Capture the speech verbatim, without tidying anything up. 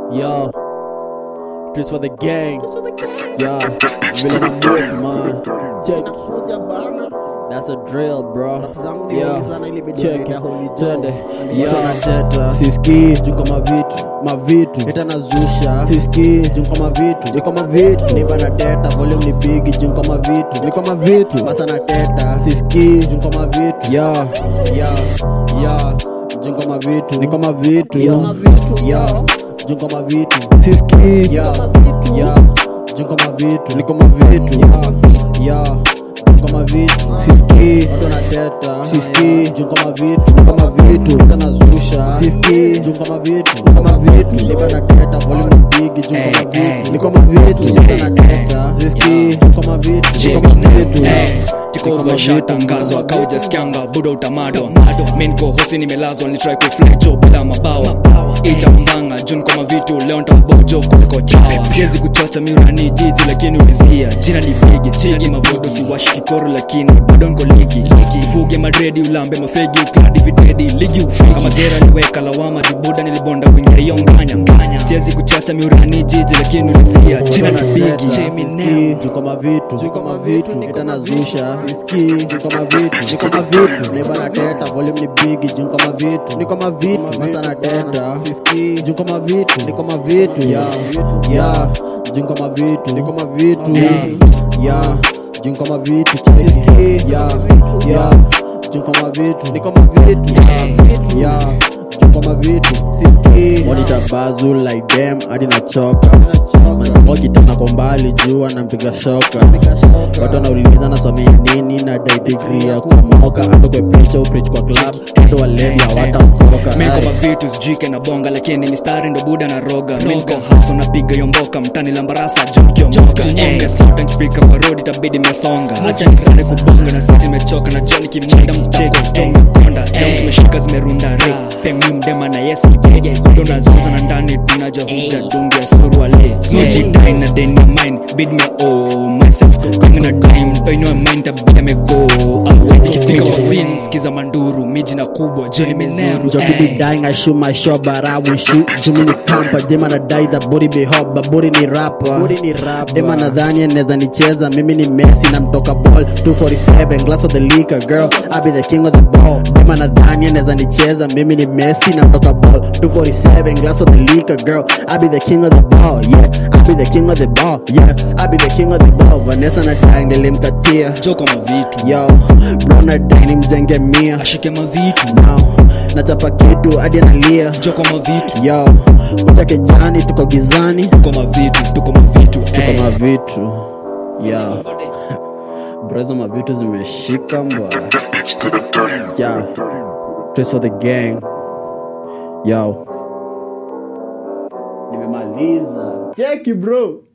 Yo, just for the gang. Yo, vile na move man. Check. That's a drill, bro. Yo, check. Twende. Yo, nateta siski jungo mavitu, mavitu eta nazusha. Siski jungo mavitu, jungo mavitu ni bana teta, volume ni big jungo mavitu, niko mavitu basa nateta. Siski jungo mavitu. Yo, yo, yo, jungo mavitu, niko mavitu. Yo, yo, jungo mavitu. Siski, yo, yo, jungo mavitu, niko mavitu. Yo, yo, jungo mavitu. Siski, watu nateta. Siski, jungo mavitu, niko mavitu eta nazusha. Siski, jungo mavitu, niko mavitu ni bana teta, volume big jungo mavitu, niko mavitu eta nateta. Siski, jungo mavitu, niko mavitu. Tiko washa tangazo akauja skianga budo utamado Menko hosi nimelazwa ni try kuflecho bila mabawa Ita mbanga jun kama vitu leo ntambojo kuliko chawa Siezi kuchocha miura ni jiji lakini ulizia Jina ni bigi, chigi mavudu siwashi kikoro lakini bado nko ligi Fuge madredi ulambe mafegi ukladi videdi ligi ufiki Kama gera niweka lawama jibuda nilibonda kuingia yonganya Siezi kuchocha miura ni jiji lakini ulizia Jina ni bigi, chemi neo Jungo mavitu, jungo mavitu eta nazusha. Siski, jungo mavitu, niko mavitu ni bana teta, volume ni big jungo mavitu, niko mavitu basa nateta. Siski, jungo mavitu, niko mavitu. Ya, ya, jungo mavitu, niko mavitu. Ya, jungo mavitu. Siski, ya, ya, jungo mavitu, niko mavitu. Ya, jungo mavitu. Siski, monitor bazu like them hadi nachoka. Manzi tena kwa mbali jua na mpiga shoka. Watu wanauliza nasomea nini na dai degree ya kumoka. Ando kwa preach au preach kwa club, ando walevi hawataokoka. Menko mavitu sijike na bonga lakini mistari ndo buda na roga. Menko haso na piga yomboka mtani lambarasa jump yomboka. Tunyonge sauta nkipika kwa road itabidi mesonga. Acha nisare kubonga na siti mechoka na Johnny kimchenda mcheko. Tonga konda, zangu zimeshika zimerunda re. Pengu mdema na yes ipeje. Dona zuza na ndani tunaja huja dungi ya suruale. Smoji die na den my mind, bid me oh myself. Kwenye na time, toy no mind tabida me go. Nikifika wazini, skiza manduru, miji na kubwa, joni mezuru. Joki be dying, I shoot my shot, but I will shoot. Jumi ni kampa, dema na die, that body be hot, but body ni rapper. Dema na dhani neza nicheza, mimi ni Messi na mtoka ball. two forty-seven, glass of the liquor, girl, I be the king of the ball. Dema na dhani neza nicheza, mimi ni Messi na mtoka ball. two forty-seven, glass of the liquor, girl, I be the king of the ball, yeah. I be the king of the ball, yeah. I be the king of the ball. Vanessa na dying, nilimkatia. Joko mavitu, yo, bro na dying, mjenge mia. Ashike mavitu, now nachapa kitu hadi analia. Joko mavitu, yo, utake jani tuko gizani. Tuko mavitu, tuko mavitu, tuko mavitu. Yo, brezo mavitu zimeshika mba. Yeah, trace for the gang. Yo, nimemaliza. Check it bro.